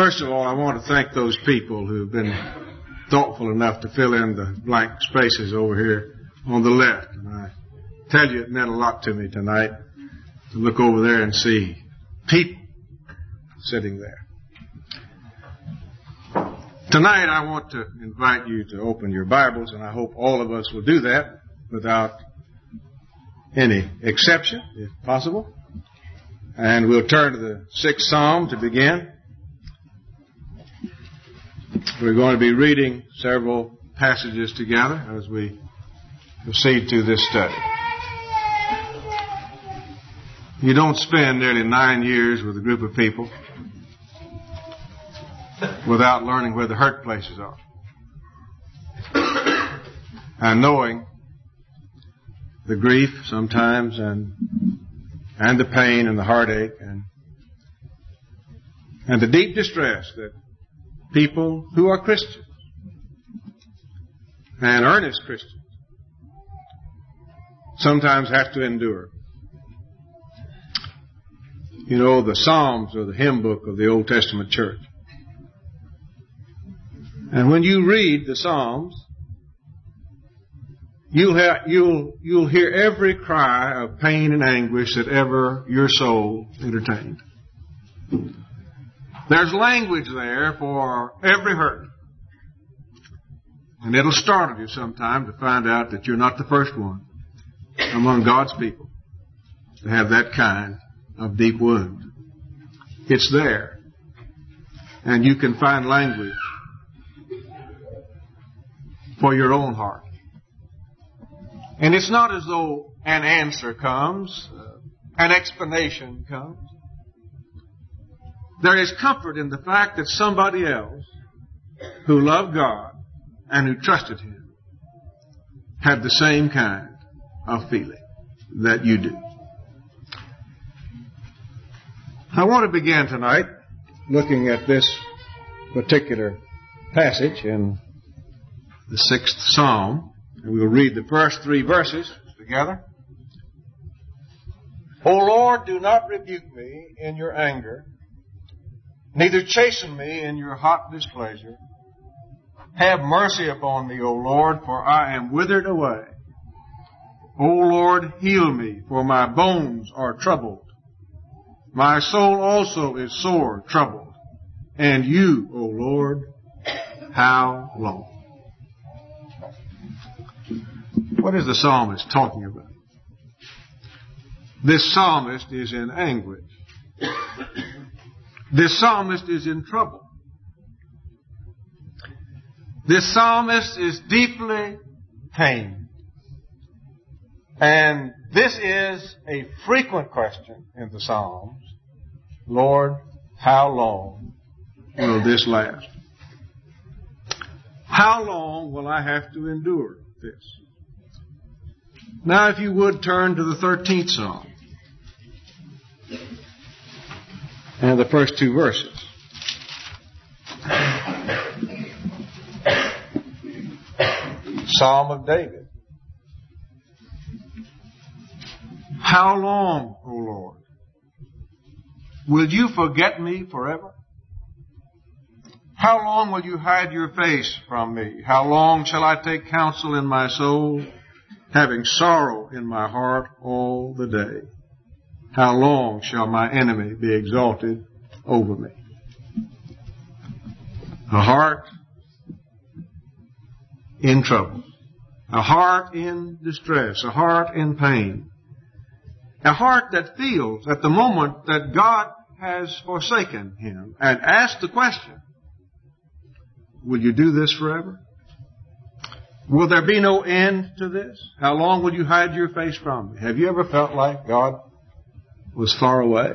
First of all, I want to thank those people who've been thoughtful enough to fill in the blank spaces over here on the left. And I tell you, it meant a lot to me tonight to look over there and see people sitting there. Tonight, I want to invite you to open your Bibles, and I hope all of us will do that without any exception, if possible. And we'll turn to the 6th Psalm to begin. We're going to be reading several passages together as we proceed through this study. You don't spend nearly 9 years with a group of people without learning where the hurt places are and knowing the grief sometimes and the pain and the heartache and the deep distress that people who are Christians and earnest Christians sometimes have to endure. You know, the Psalms are the hymn book of the Old Testament church. And when you read the Psalms, you'll hear every cry of pain and anguish that ever your soul entertained. There's language there for every hurt. And it'll startle you sometime to find out that you're not the first one among God's people to have that kind of deep wound. It's there. And you can find language for your own heart. And it's not as though an answer comes, an explanation comes. There is comfort in the fact that somebody else who loved God and who trusted Him had the same kind of feeling that you do. I want to begin tonight looking at this particular passage in the 6th Psalm, and we'll read the first 3 verses together. O Lord, do not rebuke me in your anger, neither chasten me in your hot displeasure. Have mercy upon me, O Lord, for I am withered away. O Lord, heal me, for my bones are troubled. My soul also is sore troubled. And you, O Lord, how long? What is the psalmist talking about? This psalmist is in anguish. This psalmist is in trouble. This psalmist is deeply pained. And this is a frequent question in the Psalms. Lord, how long will this last? How long will I have to endure this? Now, if you would turn to the 13th Psalm and the first 2 verses. Psalm of David. How long, O Lord, will you forget me forever? How long will you hide your face from me? How long shall I take counsel in my soul, having sorrow in my heart all the day? How long shall my enemy be exalted over me? A heart in trouble, a heart in distress, a heart in pain, a heart that feels at the moment that God has forsaken him, and asks the question, will you do this forever? Will there be no end to this? How long will you hide your face from me? Have you ever felt like God was far away?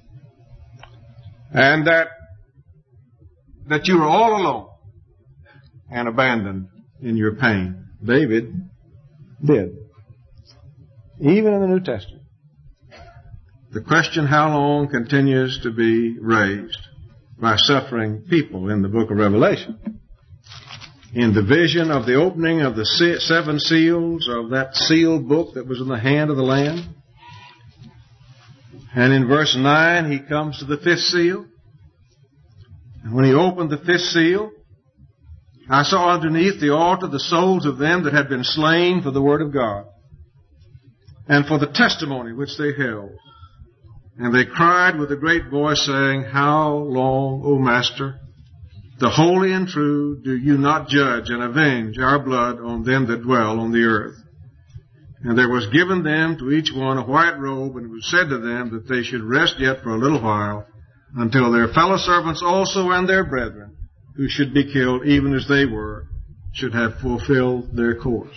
And that you were all alone and abandoned in your pain? David did. Even in the New Testament. The question how long continues to be raised by suffering people in the book of Revelation. In the vision of the opening of the 7 seals of that sealed book that was in the hand of the Lamb. And in verse 9, he comes to the 5th seal. And When he opened the fifth seal, I saw underneath the altar the souls of them that had been slain for the word of God and for the testimony which they held. And they cried with a great voice, saying, How long, O Master, the holy and true, do you not judge and avenge our blood on them that dwell on the earth? And there was given them to each one a white robe, and it was said to them that they should rest yet for a little while, until their fellow servants also and their brethren, who should be killed even as they were, should have fulfilled their course.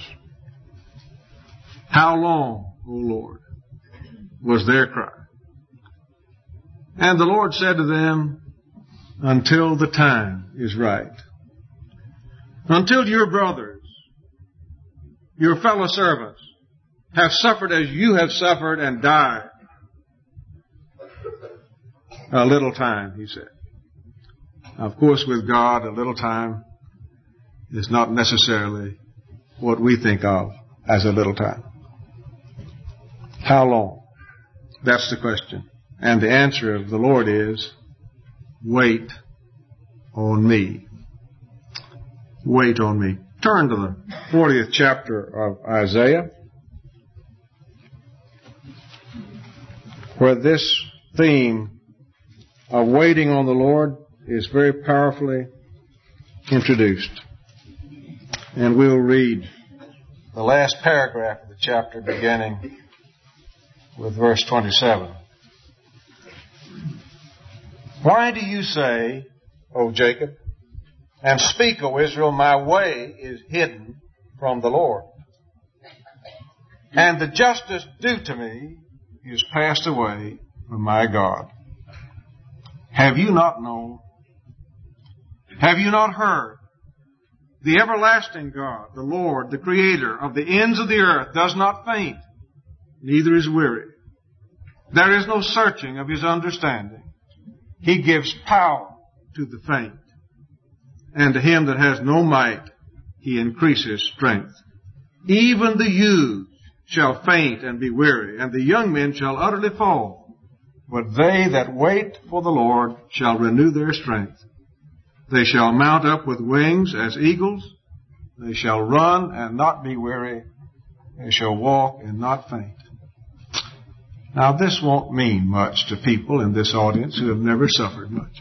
How long, O Lord, was their cry? And the Lord said to them, until the time is right. Until your brothers, your fellow servants, have suffered as you have suffered and died. A little time, he said. Of course, with God, a little time is not necessarily what we think of as a little time. How long? That's the question. And the answer of the Lord is, wait on me. Wait on me. Turn to the 40th chapter of Isaiah, where this theme of waiting on the Lord is very powerfully introduced. And we'll read the last paragraph of the chapter beginning with verse 27. Why do you say, O Jacob, and speak, O Israel, my way is hidden from the Lord, and the justice due to me is passed away from my God? Have you not known? Have you not heard? The everlasting God, the Lord, the Creator of the ends of the earth, does not faint, neither is weary. There is no searching of his understanding. He gives power to the faint, and to him that has no might he increases strength. Even the youths shall faint and be weary, and the young men shall utterly fall. But they that wait for the Lord shall renew their strength. They shall mount up with wings as eagles. They shall run and not be weary. They shall walk and not faint. Now, this won't mean much to people in this audience who have never suffered much,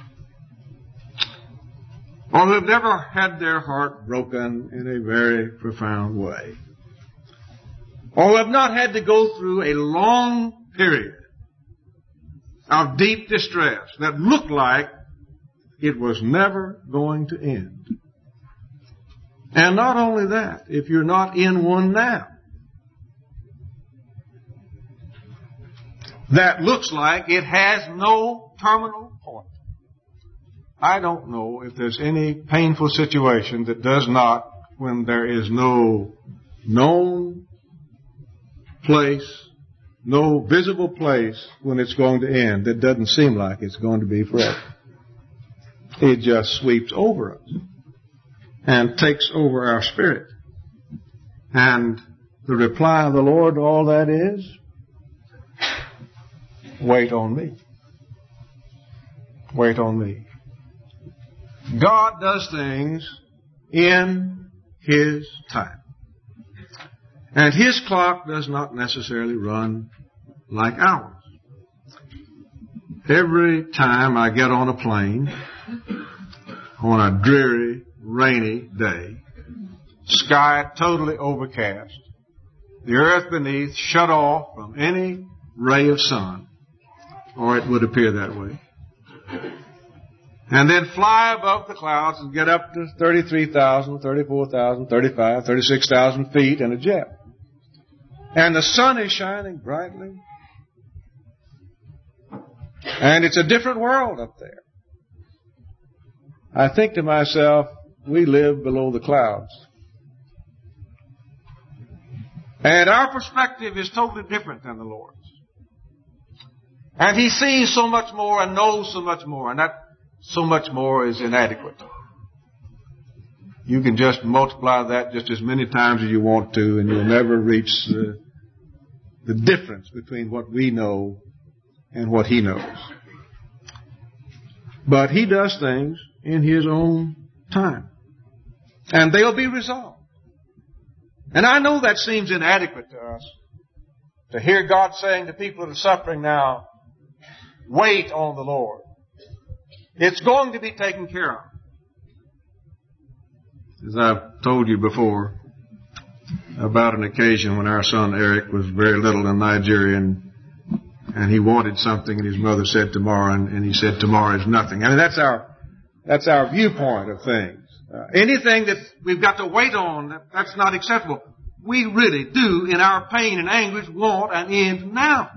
or who have never had their heart broken in a very profound way, or have not had to go through a long period of deep distress that looked like it was never going to end. And not only that, if you're not in one now, that looks like it has no terminal point. I don't know if there's any painful situation that does not, when there is no known place, no visible place when it's going to end, that doesn't seem like it's going to be forever. It just sweeps over us and takes over our spirit. And the reply of the Lord to all that is, wait on me. Wait on me. God does things in His time. And His clock does not necessarily run like ours. Every time I get on a plane on a dreary, rainy day, sky totally overcast, the earth beneath shut off from any ray of sun, or it would appear that way, and then fly above the clouds and get up to 33,000, 34,000, 35,000, 36,000 feet in a jet. And the sun is shining brightly. And it's a different world up there. I think to myself, we live below the clouds. And our perspective is totally different than the Lord's. And He sees so much more and knows so much more, and that so much more is inadequate. You can just multiply that just as many times as you want to, and you'll never reach the difference between what we know and what He knows. But He does things in His own time. And they'll be resolved. And I know that seems inadequate to us. To hear God saying to people that are suffering now, wait on the Lord. It's going to be taken care of. As I've told you before, about an occasion when our son Eric was very little in Nigeria and he wanted something and his mother said tomorrow and he said tomorrow is nothing. I mean, that's our viewpoint of things. Anything that we've got to wait on, that's not acceptable. We really do, in our pain and anguish, want an end now.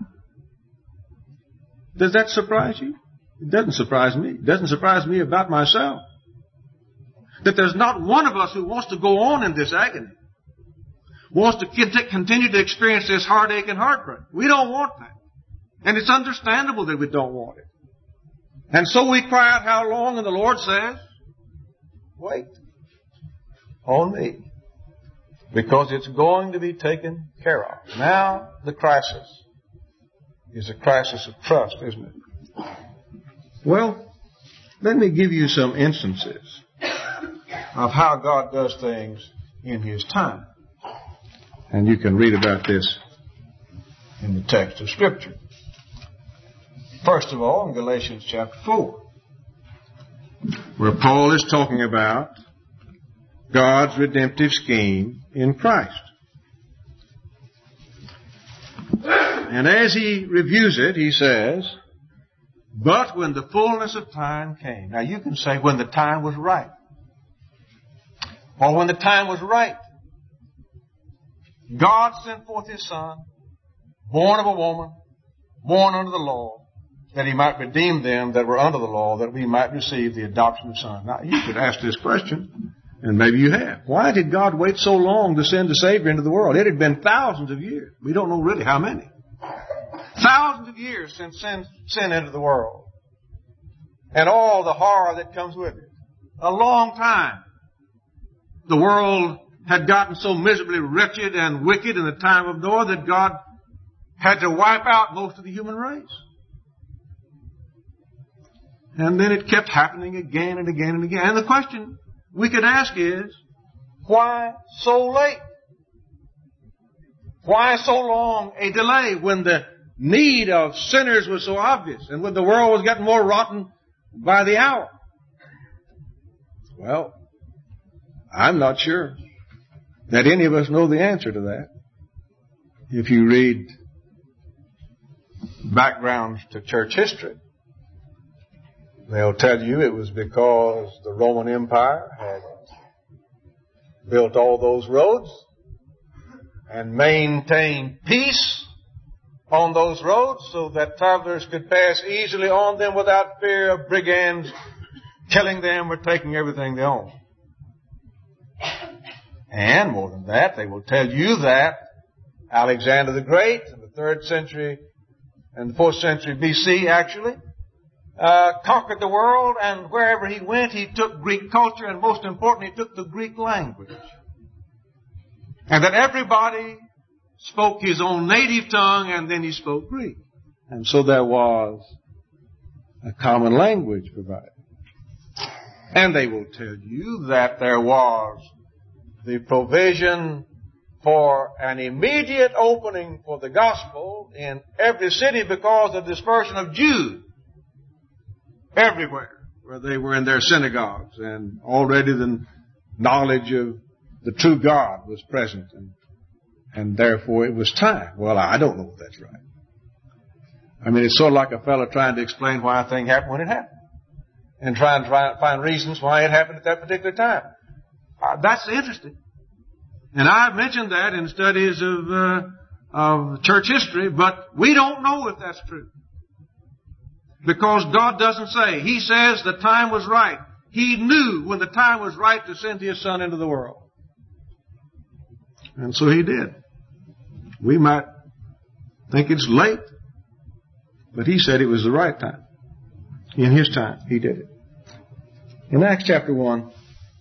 Does that surprise you? It doesn't surprise me. It doesn't surprise me about myself. That there's not one of us who wants to go on in this agony. Wants to continue to experience this heartache and heartbreak. We don't want that. And it's understandable that we don't want it. And so we cry out, how long? And the Lord says, wait on me. Because it's going to be taken care of. Now the crisis is a crisis of trust, isn't it? Well, let me give you some instances of how God does things in His time. And you can read about this in the text of Scripture. First of all, in Galatians chapter 4, where Paul is talking about God's redemptive scheme in Christ. And as he reviews it, he says, but when the fullness of time came. Now you can say when the time was right. Or when the time was right. God sent forth His Son, born of a woman, born under the law, that He might redeem them that were under the law, that we might receive the adoption of sons. Now, you could ask this question, and maybe you have. Why did God wait so long to send a Savior into the world? It had been thousands of years. We don't know really how many. Thousands of years since sin entered the world. And all the horror that comes with it. A long time. The world had gotten so miserably wretched and wicked in the time of Noah that God had to wipe out most of the human race. And then it kept happening again and again and again. And the question we could ask is, why so late? Why so long a delay when the need of sinners was so obvious and when the world was getting more rotten by the hour? Well, I'm not sure that any of us know the answer to that. If you read backgrounds to church history, they'll tell you it was because the Roman Empire had built all those roads and maintained peace on those roads so that travelers could pass easily on them without fear of brigands killing them or taking everything they own. And more than that, they will tell you that Alexander the Great in the 3rd century and the 4th century BC actually conquered the world, and wherever he went, he took Greek culture, and most importantly, he took the Greek language. And that everybody spoke his own native tongue, and then he spoke Greek. And so there was a common language provided. And they will tell you that there was the provision for an immediate opening for the gospel in every city because of the dispersion of Jews everywhere where they were in their synagogues, and already the knowledge of the true God was present, and therefore it was time. Well, I don't know if that's right. I mean, it's sort of like a fellow trying to explain why a thing happened when it happened, and trying to find reasons why it happened at that particular time. That's interesting. And I've mentioned that in studies of church history, but we don't know if that's true. Because God doesn't say. He says the time was right. He knew when the time was right to send His Son into the world. And so He did. We might think it's late, but He said it was the right time. In His time, He did it. In Acts chapter 1,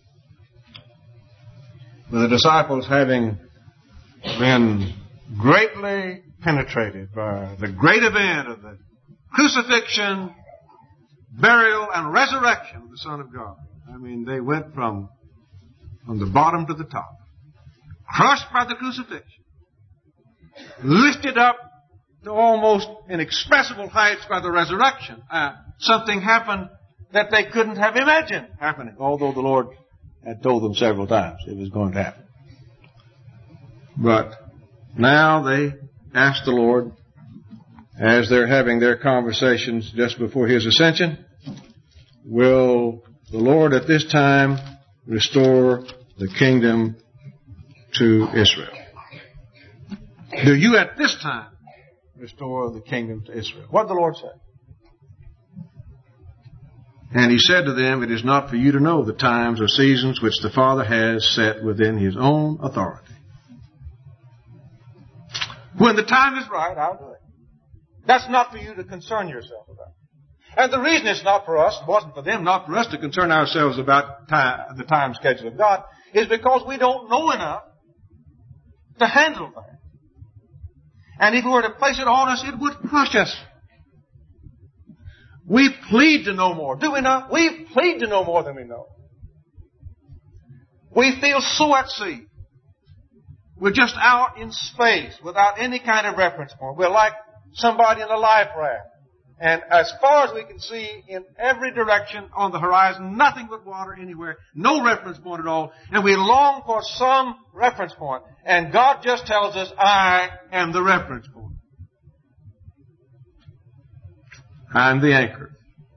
with the disciples having been greatly penetrated by the great event of the crucifixion, burial, and resurrection of the Son of God. I mean, they went from the bottom to the top. Crushed by the crucifixion. Lifted up to almost inexpressible heights by the resurrection. Something happened that they couldn't have imagined happening, although the Lord had told them several times it was going to happen. But now they ask the Lord, as they're having their conversations just before His ascension, will the Lord at this time restore the kingdom to Israel? Do you at this time restore the kingdom to Israel? What did the Lord say? And He said to them, it is not for you to know the times or seasons which the Father has set within His own authority. When the time is right, I'll do it. That's not for you to concern yourself about. And the reason it's not for us, it wasn't for them, not for us to concern ourselves about the time schedule of God, is because we don't know enough to handle that. And if we were to place it on us, it would crush us. We plead to know more, do we not? We plead to know more than we know. We feel so at sea. We're just out in space without any kind of reference point. We're like somebody in a life raft. And as far as we can see in every direction on the horizon, nothing but water anywhere, no reference point at all. And we long for some reference point. And God just tells us, I am the reference point. I'm the anchor.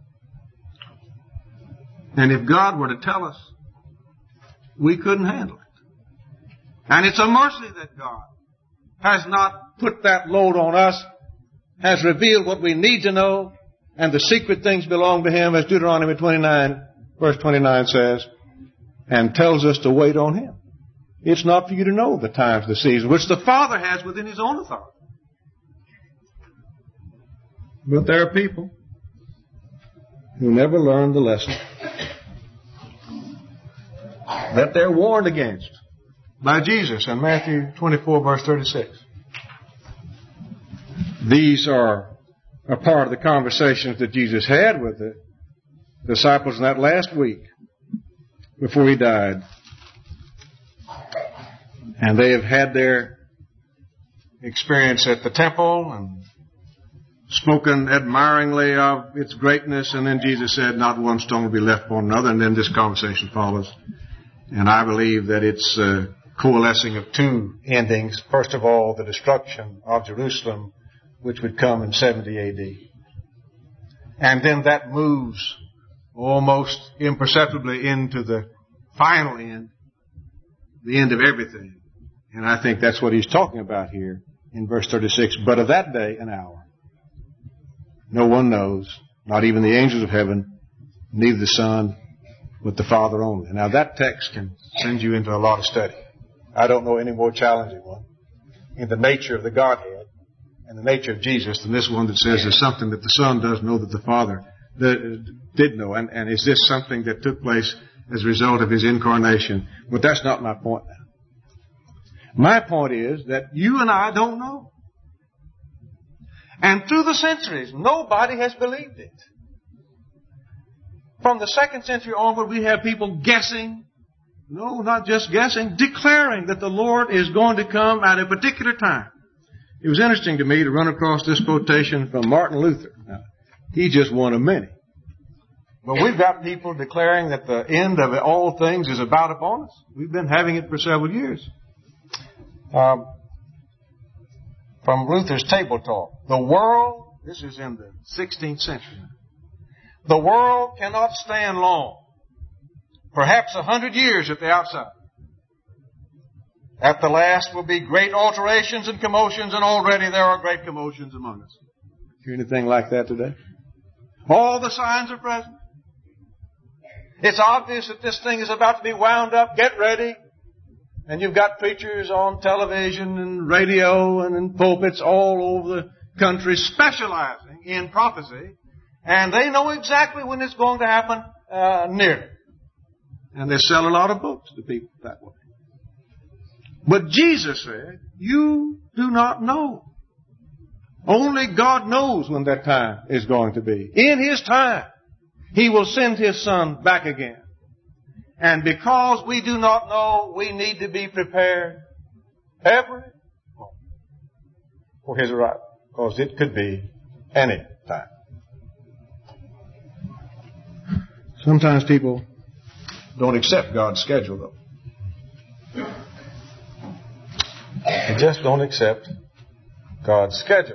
And if God were to tell us, we couldn't handle it. And it's a mercy that God has not put that load on us, has revealed what we need to know, and the secret things belong to Him, as Deuteronomy 29, verse 29 says, and tells us to wait on Him. It's not for you to know the times, the seasons, which the Father has within His own authority. But there are people who never learned the lesson that they're warned against by Jesus in Matthew 24, verse 36. These are a part of the conversations that Jesus had with the disciples in that last week before He died. And they have had their experience at the temple and spoken admiringly of its greatness. And then Jesus said, not one stone will be left upon another. And then this conversation follows. And I believe that it's coalescing of two endings. First of all, the destruction of Jerusalem, which would come in 70 A.D. And then that moves almost imperceptibly into the final end, the end of everything. And I think that's what He's talking about here in verse 36. But of that day and hour, no one knows, not even the angels of heaven, neither the Son, but the Father only. Now that text can send you into a lot of study. I don't know any more challenging one in the nature of the Godhead and the nature of Jesus than this one that says there's something that the Son does know that the Father did know. And is this something that took place as a result of His incarnation? But that's not my point now. My point is that you and I don't know. And through the centuries, nobody has believed it. From the 2nd century onward, we have people guessing. No, not just guessing, declaring that the Lord is going to come at a particular time. It was interesting to me to run across this quotation from Martin Luther. Now, he's just one of many. But we've got people declaring that the end of all things is about upon us. We've been having it for several years. From Luther's Table Talk. The world, this is in the 16th century. The world cannot stand long. Perhaps 100 years at the outside. At the last will be great alterations and commotions, and already there are great commotions among us. Hear anything like that today? All the signs are present. It's obvious that this thing is about to be wound up. Get ready. And you've got preachers on television and radio and in pulpits all over the country specializing in prophecy. And they know exactly when it's going to happen nearly. And they sell a lot of books to people that way. But Jesus said, you do not know. Only God knows when that time is going to be. In His time. He will send His Son back again. And because we do not know, we need to be prepared every moment for His arrival. Because it could be any time. Sometimes people don't accept God's schedule, though. They just don't accept God's schedule.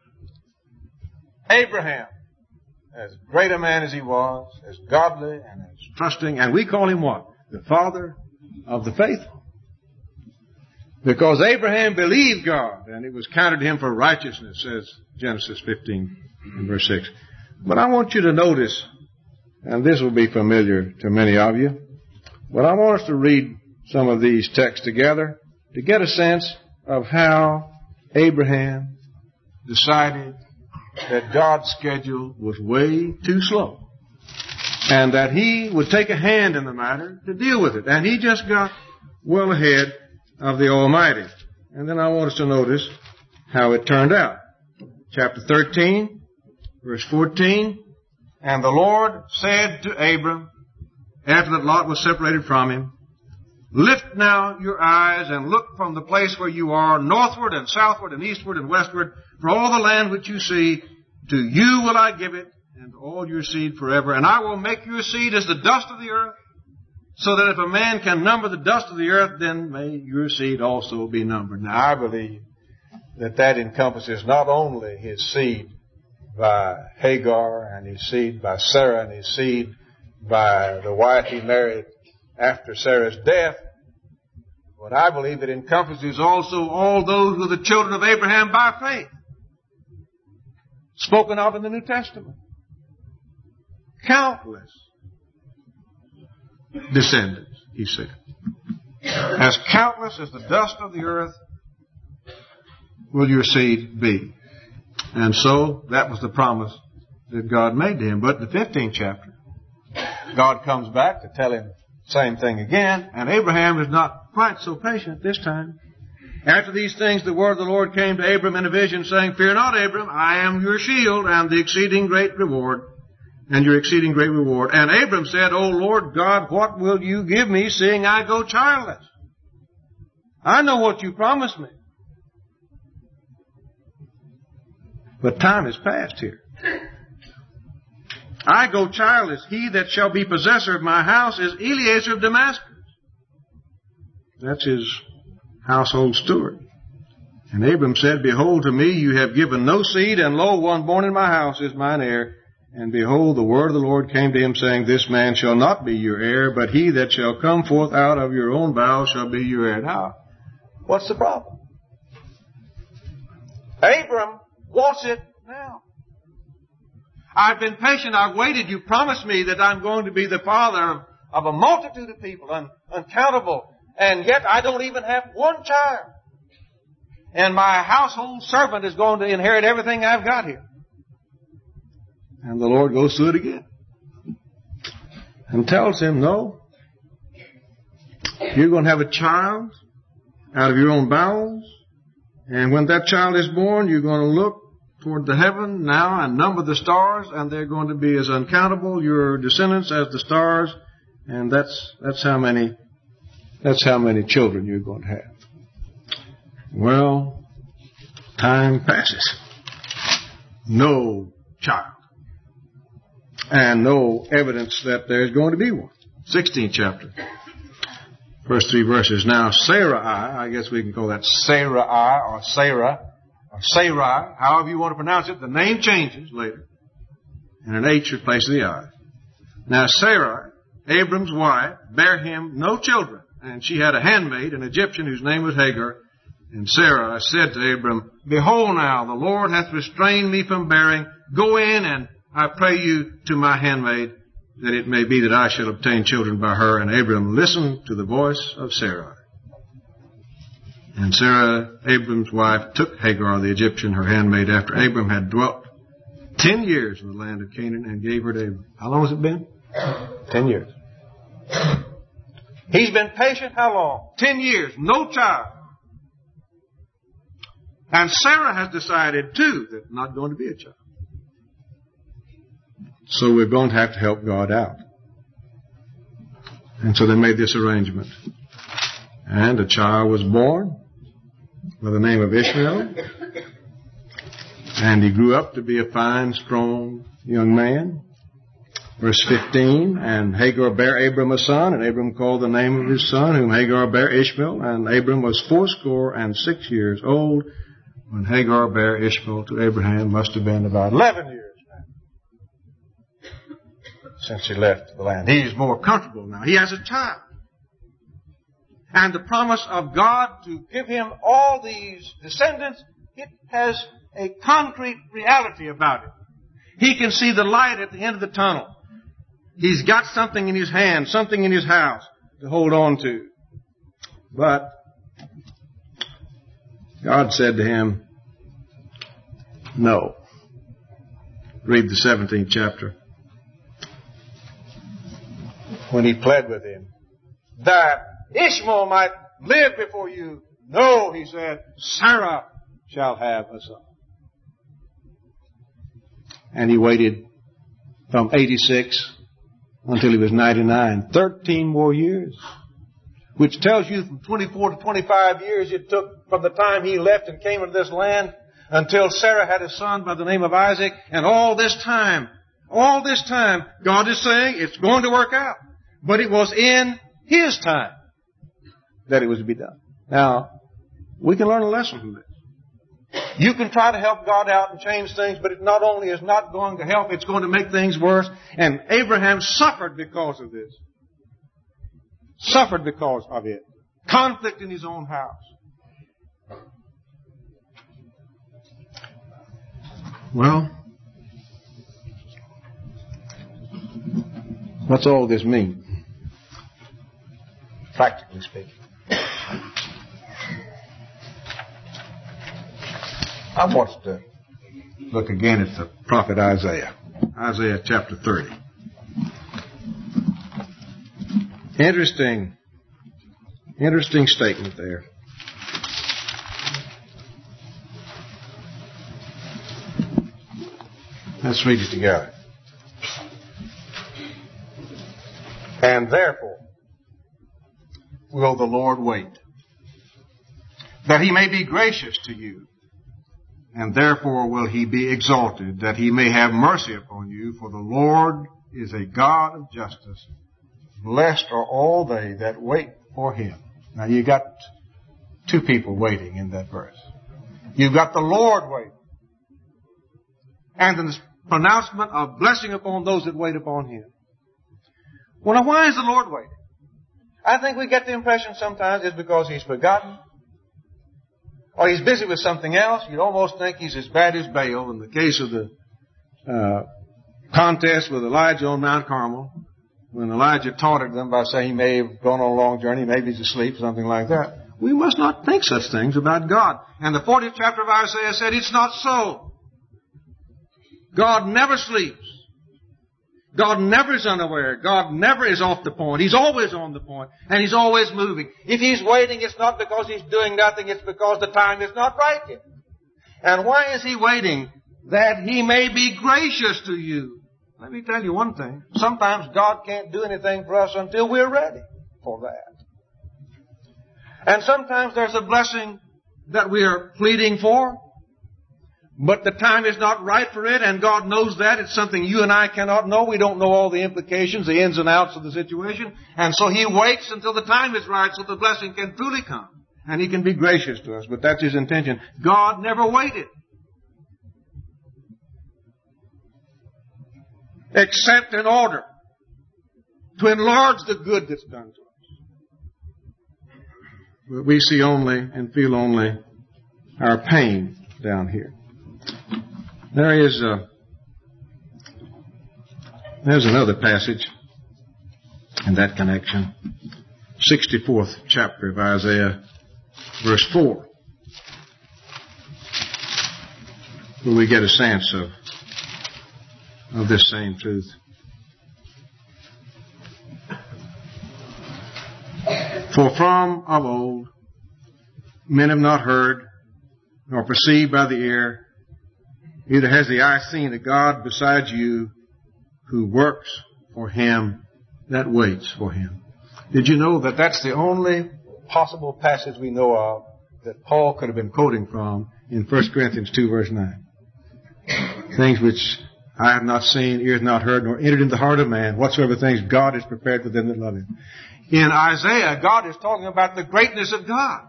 Abraham, as great a man as he was, as godly and as trusting, and we call him what? The father of the faithful. Because Abraham believed God, and it was counted to him for righteousness, says Genesis 15 and verse 6. But I want you to notice, and this will be familiar to many of you, but I want us to read some of these texts together to get a sense of how Abraham decided that God's schedule was way too slow and that he would take a hand in the matter to deal with it. And he just got well ahead of the Almighty. And then I want us to notice how it turned out. Chapter 13, verse 14. And the Lord said to Abram, after that Lot was separated from him, lift now your eyes and look from the place where you are, northward and southward and eastward and westward, for all the land which you see, to you will I give it, and all your seed forever. And I will make your seed as the dust of the earth, so that if a man can number the dust of the earth, then may your seed also be numbered. Now, I believe that encompasses not only his seed by Hagar, and his seed by Sarah, and his seed by the wife he married after Sarah's death, but I believe it encompasses also all those who are the children of Abraham by faith, spoken of in the New Testament. Countless descendants, he said. As countless as the dust of the earth will your seed be. And so that was the promise that God made to him. But in the 15th chapter, God comes back to tell him the same thing again, and Abraham is not quite so patient this time. After these things, the word of the Lord came to Abram in a vision, saying, fear not, Abram, I am your shield and the exceeding great reward, and your exceeding great reward. And Abram said, O Lord God, what will you give me, seeing I go childless? I know what you promised me. But time is past here. I go childless. He that shall be possessor of my house is Eliezer of Damascus. That's his household steward. And Abram said, behold, to me you have given no seed, and lo, one born in my house is mine heir. And behold, the word of the Lord came to him, saying, this man shall not be your heir, but he that shall come forth out of your own bowels shall be your heir. Now, what's the problem? Abram wants it now. I've been patient. I've waited. You promised me that I'm going to be the father of a multitude of people, uncountable. And yet I don't even have one child. And my household servant is going to inherit everything I've got here. And the Lord goes through it again. And tells him, no. You're going to have a child out of your own bowels. And when that child is born, you're going to look toward the heaven now and number the stars, and they're going to be as uncountable, your descendants, as the stars. And that's how many children you're going to have. Well, time passes. No child. And no evidence that there's going to be one. 16th chapter. First 3 verses. Now Sarai, I guess we can call that Sarai or Sarah or Sarai, however you want to pronounce it. The name changes later. And an H replaces the I. Now Sarai, Abram's wife, bare him no children. And she had a handmaid, an Egyptian, whose name was Hagar. And Sarah said to Abram, behold now, the Lord hath restrained me from bearing. Go in, and I pray you to my handmaid, that it may be that I shall obtain children by her. And Abram listened to the voice of Sarai. And Sarah, Abram's wife, took Hagar the Egyptian, her handmaid, after Abram had dwelt 10 years in the land of Canaan, and gave her to Abram. How long has it been? 10 years. He's been patient how long? 10 years. No child. And Sarah has decided, too, that not going to be a child. So we're going to have to help God out. And so they made this arrangement. And a child was born by the name of Ishmael. And he grew up to be a fine, strong young man. Verse 15, and Hagar bare Abram a son, and Abram called the name of his son, whom Hagar bare Ishmael, and Abram was 86 years old when Hagar bare Ishmael to Abraham. Must have been about 11 years now since he left the land. He is more comfortable now. He has a child. And the promise of God to give him all these descendants, it has a concrete reality about it. He can see the light at the end of the tunnel. He's got something in his hand, something in his house to hold on to. But God said to him, no. Read the 17th chapter. When he pled with him, that Ishmael might live before you. No, he said, Sarah shall have a son. And he waited from 86 until he was 99. 13 more years. Which tells you from 24 to 25 years it took from the time he left and came into this land until Sarah had a son by the name of Isaac. And all this time, God is saying it's going to work out. But it was in His time that it was to be done. Now, we can learn a lesson from this. You can try to help God out and change things, but it not only is not going to help, it's going to make things worse. And Abraham suffered because of this. Suffered because of it. Conflict in his own house. Well, what's all this mean? Practically speaking. I want us to look again at the prophet Isaiah. Isaiah chapter 30. Interesting statement there. Let's read it together. And therefore will the Lord wait, that He may be gracious to you. And therefore will He be exalted, that He may have mercy upon you. For the Lord is a God of justice. Blessed are all they that wait for Him. Now you got two people waiting in that verse. You've got the Lord waiting. And the pronouncement of blessing upon those that wait upon Him. Well, now why is the Lord waiting? I think we get the impression sometimes it's because He's forgotten. Or He's busy with something else. You'd almost think He's as bad as Baal in the case of the contest with Elijah on Mount Carmel. When Elijah taunted them by saying he may have gone on a long journey, maybe he's asleep, something like that. We must not think such things about God. And the 40th chapter of Isaiah said it's not so. God never sleeps. God never is unaware. God never is off the point. He's always on the point. And He's always moving. If He's waiting, it's not because He's doing nothing. It's because the time is not right yet. And why is He waiting? That He may be gracious to you. Let me tell you one thing. Sometimes God can't do anything for us until we're ready for that. And sometimes there's a blessing that we are pleading for, but the time is not right for it, and God knows that. It's something you and I cannot know. We don't know all the implications, the ins and outs of the situation. And so He waits until the time is right so the blessing can truly come. And He can be gracious to us, but that's His intention. God never waited. Except in order to enlarge the good that's done to us. But we see only and feel only our pain down here. There's another passage in that connection. 64th chapter of Isaiah, verse 4, where we get a sense of this same truth. For from of old men have not heard, nor perceived by the ear, neither has the eye seen a God besides you, who works for him that waits for him. Did you know that that's the only possible passage we know of that Paul could have been quoting from in 1 Corinthians 2 verse 9? Things which I have not seen, ears not heard, nor entered into the heart of man, whatsoever things God has prepared for them that love him. In Isaiah, God is talking about the greatness of God.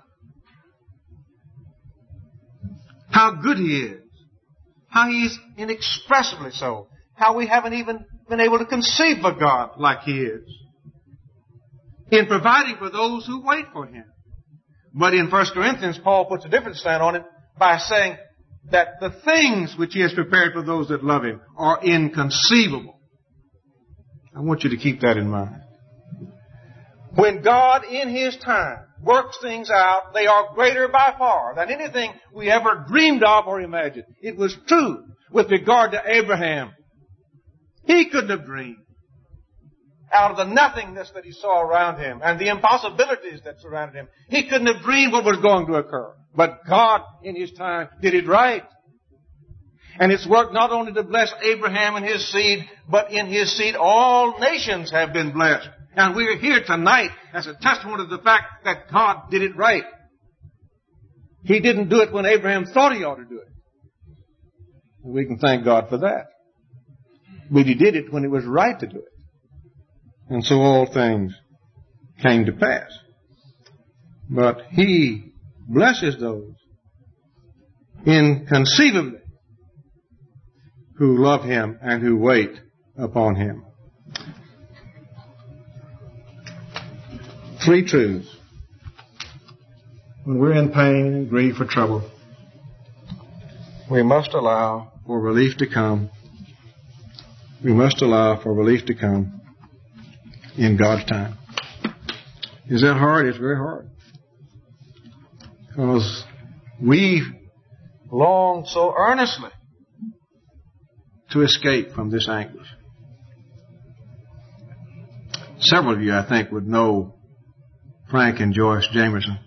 How good he is. How he is inexpressibly so. How we haven't even been able to conceive of God like he is. In providing for those who wait for him. But in 1 Corinthians, Paul puts a different slant on it by saying that the things which he has prepared for those that love him are inconceivable. I want you to keep that in mind. When God, in his time, works things out, they are greater by far than anything we ever dreamed of or imagined. It was true with regard to Abraham. He couldn't have dreamed out of the nothingness that he saw around him and the impossibilities that surrounded him. He couldn't have dreamed what was going to occur. But God, in his time, did it right. And it's worked not only to bless Abraham and his seed, but in his seed all nations have been blessed. And we're here tonight as a testimony of the fact that God did it right. He didn't do it when Abraham thought he ought to do it. We can thank God for that. But he did it when it was right to do it. And so all things came to pass. But he blesses those inconceivably who love him and who wait upon him. 3 truths. When we're in pain, grief, or trouble, we must allow for relief to come. We must allow for relief to come in God's time. Is that hard? It's very hard. Because we long so earnestly to escape from this anguish. Several of you, I think, would know Frank and Joyce Jamerson.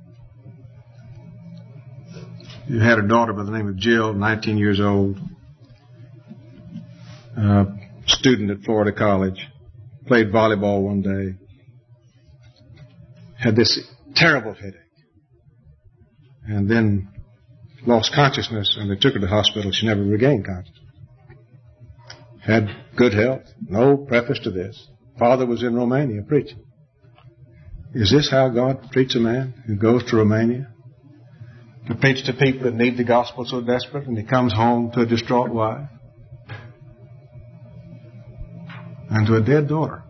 You had a daughter by the name of Jill, 19 years old, student at Florida College, played volleyball one day, had this terrible headache, and then lost consciousness, and they took her to the hospital. She never regained consciousness. Had good health, no preface to this. Father was in Romania preaching. Is this how God treats a man who goes to Romania to preach to people that need the gospel so desperate, and he comes home to a distraught wife and to a dead daughter?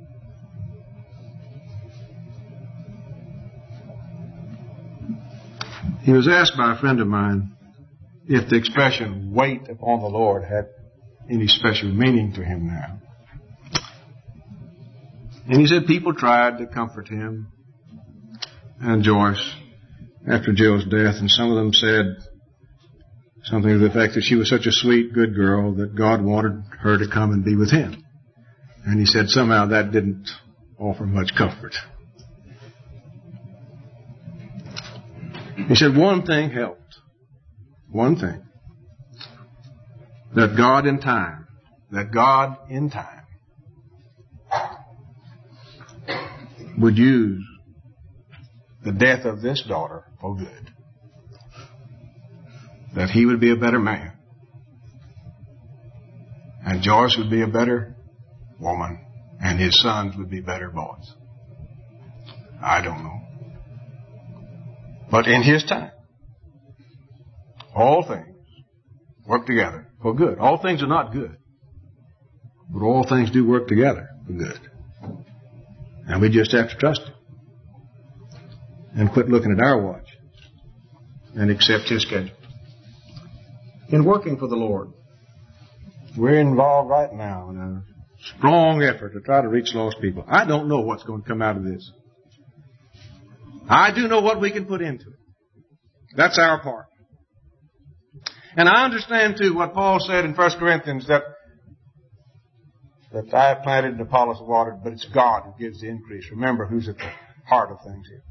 He was asked by a friend of mine if the expression wait upon the Lord had any special meaning to him now. And he said people tried to comfort him and Joyce after Jill's death, and some of them said something to the effect that she was such a sweet, good girl that God wanted her to come and be with him. And he said somehow that didn't offer much comfort. He said one thing helped. One thing. That God in time would use the death of this daughter for good. That he would be a better man. And Joyce would be a better woman. And his sons would be better boys. I don't know. But in his time, all things work together for good. All things are not good. But all things do work together for good. And we just have to trust him. And quit looking at our watch. And accept his schedule. In working for the Lord, we're involved right now in a strong effort to try to reach lost people. I don't know what's going to come out of this. I do know what we can put into it. That's our part. And I understand, too, what Paul said in 1 Corinthians, that I have planted and Apollos watered, but it's God who gives the increase. Remember who's at the heart of things here.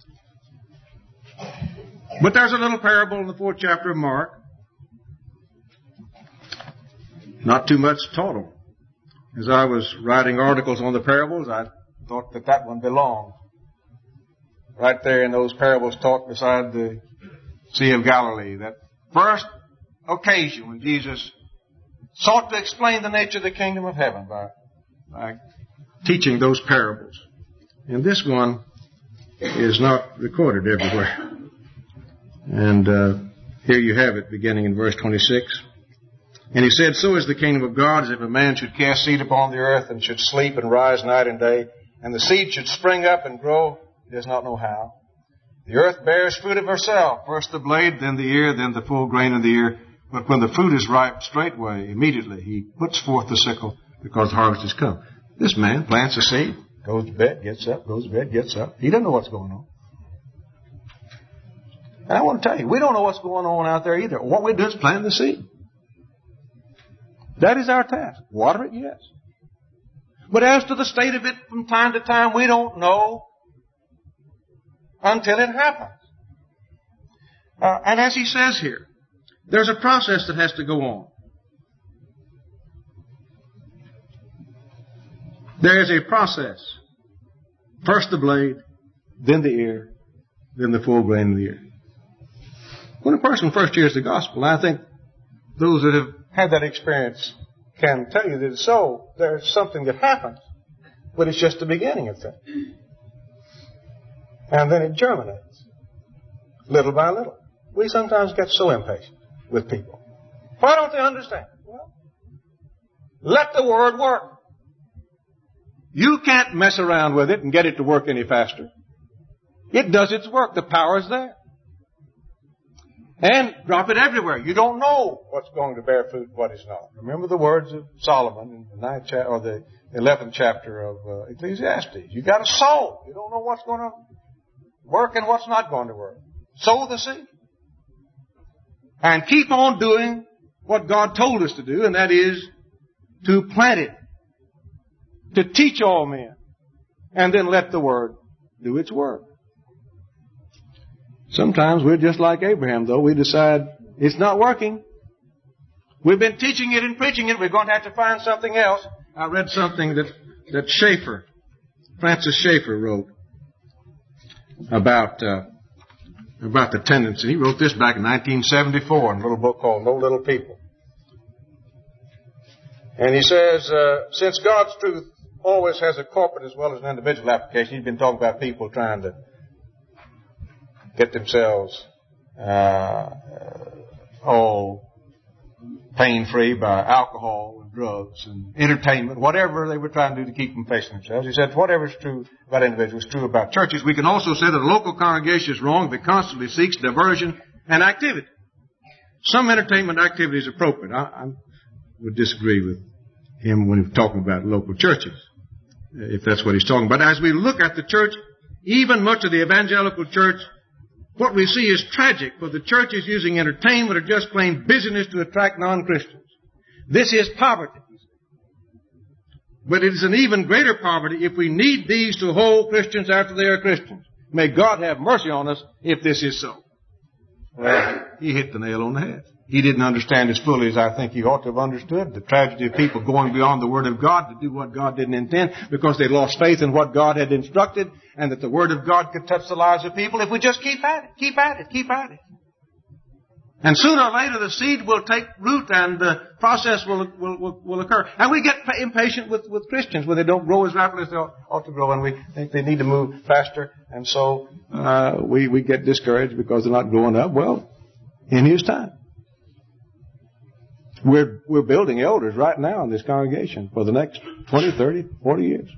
But there's a little parable in the 4th chapter of Mark. Not too much taught on. As I was writing articles on the parables, I thought that one belonged right there in those parables taught beside the Sea of Galilee. That first occasion when Jesus sought to explain the nature of the kingdom of heaven by teaching those parables. And this one is not recorded everywhere. And here you have it, beginning in verse 26. And he said, so is the kingdom of God, as if a man should cast seed upon the earth, and should sleep and rise night and day, and the seed should spring up and grow, he does not know how. The earth bears fruit of herself, first the blade, then the ear, then the full grain of the ear. But when the fruit is ripe, straightway, immediately, he puts forth the sickle, because the harvest is come. This man plants a seed, goes to bed, gets up, goes to bed, gets up. He doesn't know what's going on. And I want to tell you, we don't know what's going on out there either. What we do is plant the seed. That is our task. Water it, yes. But as to the state of it from time to time, we don't know until it happens. And as he says here, there's a process that has to go on. There is a process. First the blade, then the ear, then the full grain of the ear. When a person first hears the gospel, I think those that have had that experience can tell you that it's so. There's something that happens, but it's just the beginning of things. And then it germinates, little by little. We sometimes get so impatient with people. Why don't they understand? Well, let the Word work. You can't mess around with it and get it to work any faster. It does its work. The power is there. And drop it everywhere. You don't know what's going to bear fruit, what is not. Remember the words of Solomon in the 11th chapter of Ecclesiastes. You got to sow. You don't know what's going to work and what's not going to work. Sow the seed. And keep on doing what God told us to do, and that is to plant it, to teach all men, and then let the Word do its work. Sometimes we're just like Abraham, though. We decide it's not working. We've been teaching it and preaching it. We're going to have to find something else. I read something that Francis Schaeffer wrote about the tendency. He wrote this back in 1974 in a little book called No Little People. And he says, since God's truth always has a corporate as well as an individual application, he's been talking about people trying to get themselves all pain-free by alcohol and drugs and entertainment, whatever they were trying to do to keep from facing themselves. He said, whatever is true about individuals is true about churches. We can also say that a local congregation is wrong if it constantly seeks diversion and activity. Some entertainment activity is appropriate. I would disagree with him when he's talking about local churches, if that's what he's talking about. As we look at the church, even much of the evangelical church, what we see is tragic, for the church is using entertainment or just plain busyness to attract non-Christians. This is poverty. But it is an even greater poverty if we need these to hold Christians after they are Christians. May God have mercy on us if this is so. Well, he hit the nail on the head. He didn't understand as fully as I think he ought to have understood the tragedy of people going beyond the Word of God to do what God didn't intend because they lost faith in what God had instructed, and that the Word of God could touch the lives of people if we just keep at it, keep at it, keep at it. And sooner or later the seed will take root and the process will occur. And we get impatient with Christians when they don't grow as rapidly as they ought to grow, and we think they need to move faster, and so we get discouraged because they're not growing up. Well, in His time. We're building elders right now in this congregation for the next 20, 30, 40 years.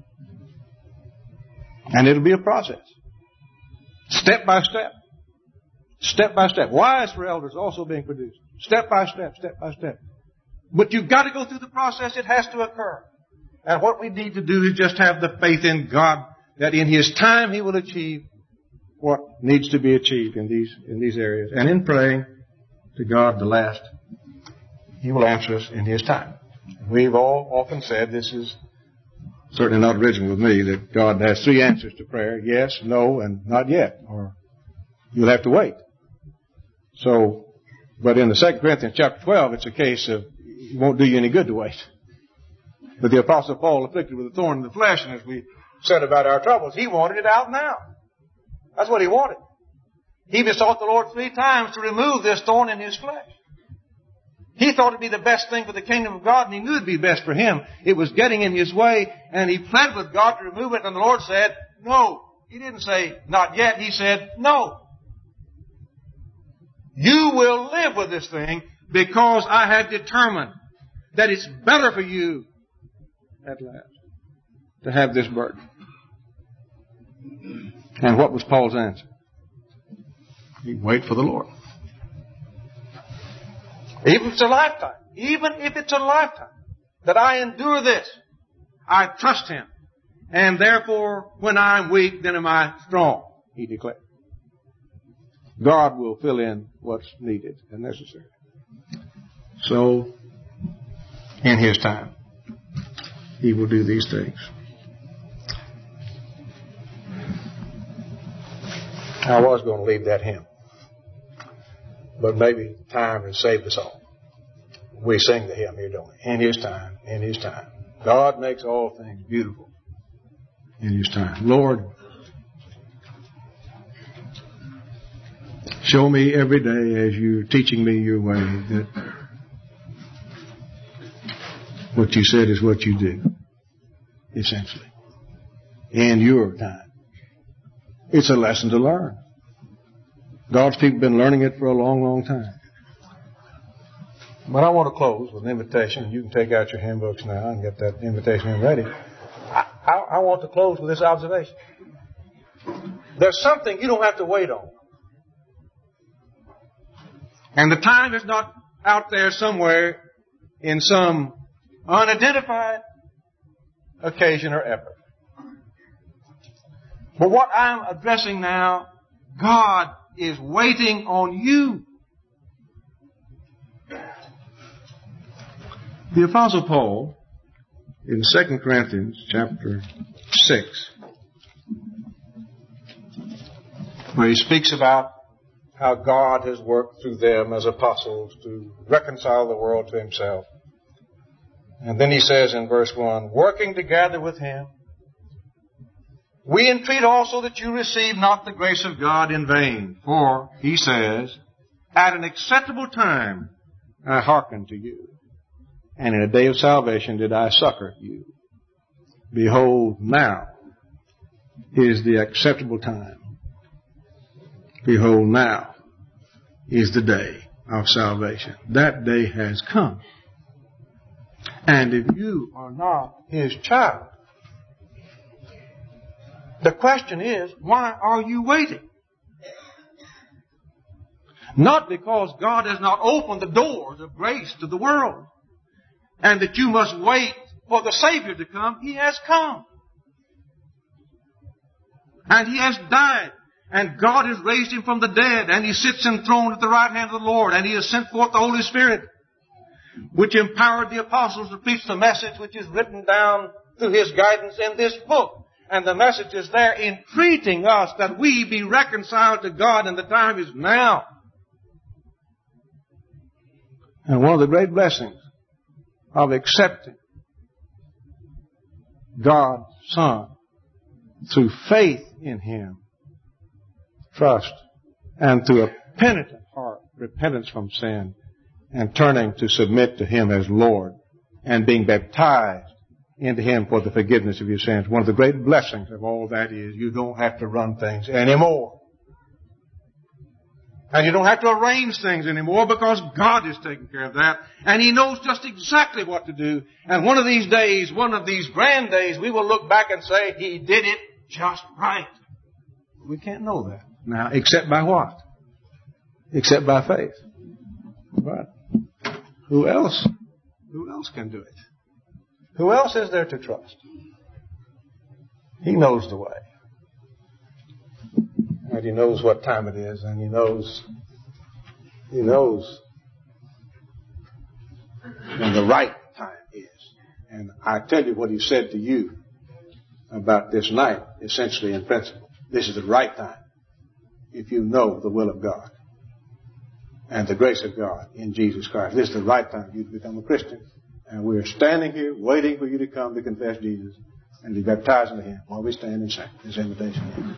And it'll be a process. Step by step. Step by step. Wives for elders also being produced. Step by step, step by step. But you've got to go through the process. It has to occur. And what we need to do is just have the faith in God that in His time He will achieve what needs to be achieved in these areas. And in praying to God the last, He will answer us in His time. We've all often said, this is certainly not original with me, that God has three answers to prayer: yes, no, and not yet. Or you'll have to wait. So, but in the 2 Corinthians chapter 12, it's a case of it won't do you any good to wait. But the Apostle Paul, afflicted with a thorn in the flesh, and as we said about our troubles, he wanted it out now. That's what he wanted. He besought the Lord 3 times to remove this thorn in his flesh. He thought it'd be the best thing for the kingdom of God, and he knew it'd be best for him. It was getting in his way, and he pled with God to remove it, and the Lord said, no. He didn't say, not yet. He said, no. You will live with this thing because I have determined that it's better for you at last to have this burden. And what was Paul's answer? He'd wait for the Lord. Even if it's a lifetime, that I endure this, I trust Him. And therefore, when I'm weak, then am I strong, he declared. God will fill in what's needed and necessary. So, in His time, He will do these things. I was going to leave that hymn, but maybe time has saved us all. We sing the hymn here, don't we? In His time, in His time. God makes all things beautiful in His time. Lord, show me every day as you're teaching me your way that what you said is what you do, essentially, in your time. It's a lesson to learn. God's people have been learning it for a long, long time. But I want to close with an invitation. You can take out your hymn books now and get that invitation ready. I want to close with this observation. There's something you don't have to wait on. And the time is not out there somewhere in some unidentified occasion or effort. But what I'm addressing now, God is waiting on you. The Apostle Paul, in 2 Corinthians chapter 6, where he speaks about how God has worked through them as apostles to reconcile the world to Himself. And then he says in verse 1, working together with Him, we entreat also that you receive not the grace of God in vain. For, he says, at an acceptable time I hearkened to you, and in a day of salvation did I succor you. Behold, now is the acceptable time. Behold, now is the day of salvation. That day has come. And if you are not His child, the question is, why are you waiting? Not because God has not opened the doors of grace to the world, and that you must wait for the Savior to come. He has come. And He has died. And God has raised Him from the dead. And He sits enthroned at the right hand of the Lord. And He has sent forth the Holy Spirit, which empowered the apostles to preach the message which is written down through His guidance in this book. And the message is there entreating us that we be reconciled to God, and the time is now. And one of the great blessings of accepting God's Son through faith in Him, trust, and through a penitent heart, repentance from sin, and turning to submit to Him as Lord, and being baptized into Him for the forgiveness of your sins. One of the great blessings of all that is you don't have to run things anymore. And you don't have to arrange things anymore because God is taking care of that. And He knows just exactly what to do. And one of these days, one of these grand days, we will look back and say, He did it just right. We can't know that now, except by what? Except by faith. But who else? Who else can do it? Who else is there to trust? He knows the way. And He knows what time it is, and He knows when the right time is. And I tell you what He said to you about this night, essentially in principle. This is the right time if you know the will of God and the grace of God in Jesus Christ. This is the right time for you to become a Christian And we're standing here waiting for you to come to confess Jesus and be baptized into Him while we stand and sing this invitation.